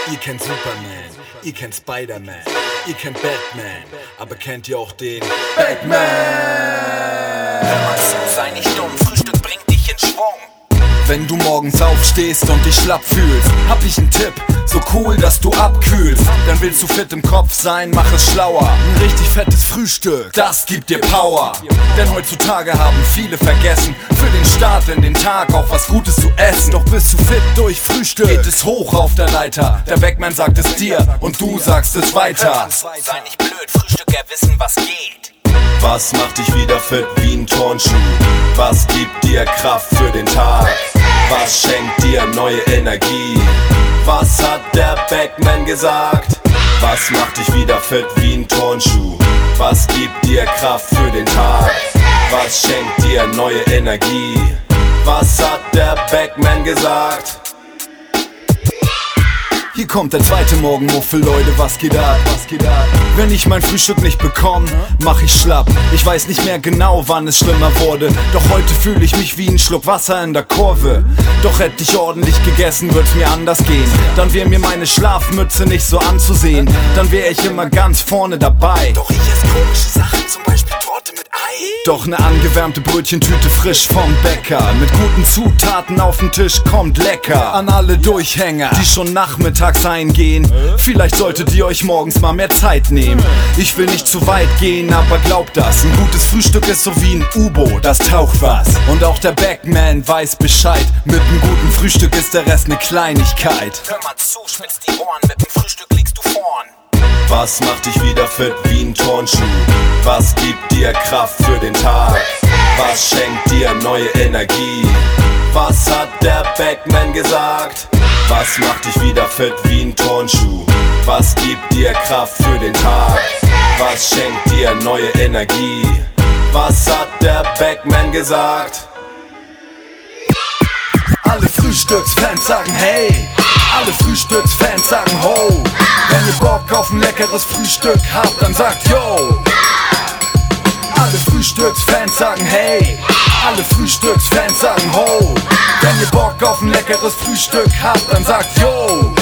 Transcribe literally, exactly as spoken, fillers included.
Ihr kennt Superman, ihr kennt Spider-Man, ihr kennt Batman, aber kennt ihr auch den Batman? Hör mal zu, sei nicht dumm, Frühstück bringt dich in Schwung. Wenn du morgens aufstehst und dich schlapp fühlst, hab ich einen Tipp, so cool, dass du abkühlst. Dann willst du fit im Kopf sein, mach es schlauer. Ein richtig fettes Frühstück, das gibt dir Power. Denn heutzutage haben viele vergessen, für den Start in den Tag auch was Gutes zu essen. Doch bist du fit durch Frühstück, geht es hoch auf der Leiter. Der Weckmann sagt es dir und du sagst es weiter. Sei nicht blöd, Frühstücker wissen, was geht. Was macht dich wieder fit wie ein Turnschuh? Was gibt dir Kraft für den Tag? Was schenkt dir neue Energie? Was hat der Backman gesagt? Was macht dich wieder fit wie ein Turnschuh? Was gibt dir Kraft für den Tag? Was schenkt dir neue Energie? Was hat der Backman gesagt? Hier kommt der zweite Morgenmuffel, Leute, was geht ab, was geht ab? Wenn ich mein Frühstück nicht bekomme, mach ich schlapp. Ich weiß nicht mehr genau, wann es schlimmer wurde, doch heute fühle ich mich wie ein Schluck Wasser in der Kurve. Doch hätte ich ordentlich gegessen, würd's mir anders gehen. Dann wär mir meine Schlafmütze nicht so anzusehen. Dann wär ich immer ganz vorne dabei. Doch ich esse komische Sachen, zum Beispiel Torte mit Ei. Doch ne angewärmte Brötchentüte frisch vom Bäcker, mit guten Zutaten auf den Tisch kommt lecker. An alle Durchhänger, die schon nachmittags eingehen, vielleicht solltet ihr euch morgens mal mehr Zeit nehmen. Ich will nicht zu weit gehen, aber glaubt das, ein gutes Frühstück ist so wie ein U-Boot, das taucht was. Und auch der Backman weiß Bescheid, mit einem guten Frühstück ist der Rest ne Kleinigkeit. Hör mal zu, spitz die Ohren, mit dem Frühstück liegst du vorn. Was macht dich wieder fit wie ein Turnschuh? Was gibt dir Kraft für den Tag? Was schenkt dir neue Energie? Was hat der Backman gesagt? Was macht dich wieder fit wie ein Turnschuh? Was gibt dir Kraft für den Tag? Was schenkt dir neue Energie? Was hat der Backman gesagt? Alle Frühstücksfans sagen hey, alle Frühstücksfans sagen ho. Wenn ihr Bock auf ein leckeres Frühstück habt, dann sagt yo. Alle Frühstücksfans sagen hey, alle Frühstücksfans sagen ho. Wenn ihr Bock auf ein leckeres Frühstück habt, dann sagt yo.